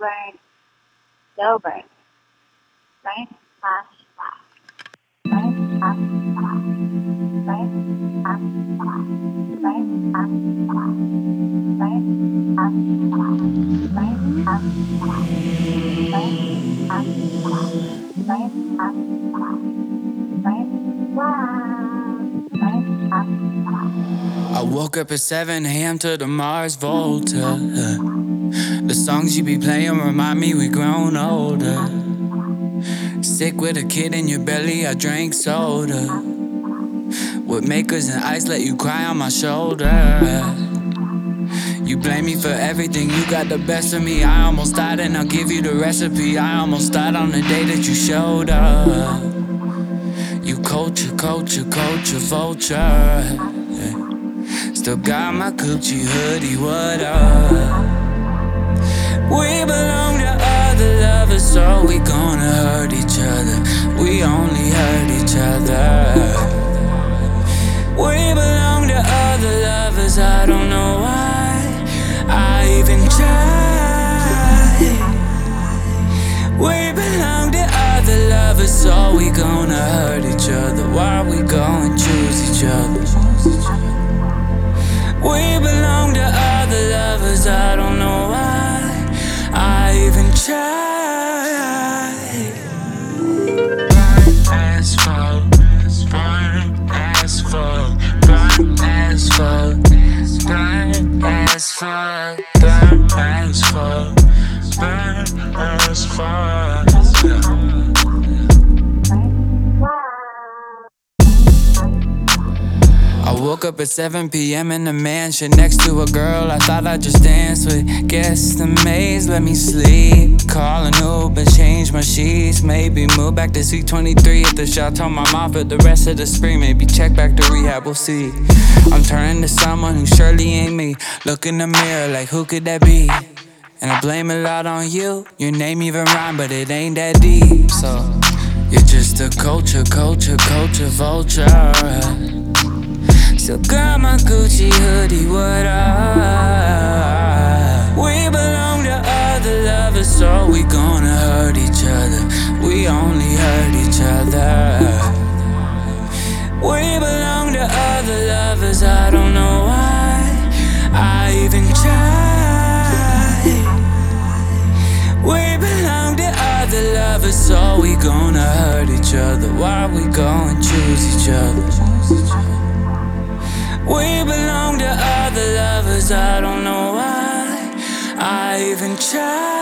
burn, slow burn, burn, fast, fast, burn, fast, fast, burn, fast, fast, burn, fast, fast, burn, fast, fast, burn, fast, fast, burn, fast, fast, burn, fast, fast, burn, burn, fast, fast. I woke up at 7 a.m. to the Mars Volta. The songs you be playing remind me we grown older. Sick with a kid in your belly, I drank soda. With makers and ice, let you cry on my shoulder. You blame me for everything, you got the best of me. I almost died and I'll give you the recipe. I almost died on the day that you showed up. You culture, vulture. Still got my Gucci hoodie, what up? We belong to other lovers, so we gonna hurt each other. We only hurt each other. We belong to other lovers, I don't know why I even try. We belong to other lovers, so we gonna hurt each other. Why we go and choose each other? We belong to other lovers, I don't know why I even try. Burn asphalt, burn asphalt, burn asphalt, burn asphalt, burn asphalt, burn asphalt. I woke up at 7 p.m. in the mansion next to a girl I thought I'd just dance with. Guess the maze let me sleep. Call an Uber, change my sheets. Maybe move back to C23 at the shop. Told my mom for the rest of the spring. Maybe check back to rehab, we'll see. I'm turning to someone who surely ain't me. Look in the mirror like who could that be? And I blame a lot on you. Your name even rhyme, but it ain't that deep. So you're just a culture, vulture. Still got my Gucci hoodie, what up? We belong to other lovers, so we gonna hurt each other. We only hurt each other. We belong to other lovers, I don't know why I even try. We belong to other lovers, so we gonna hurt each other. Why we go and choose each other? We belong to other lovers, I don't know why I even try.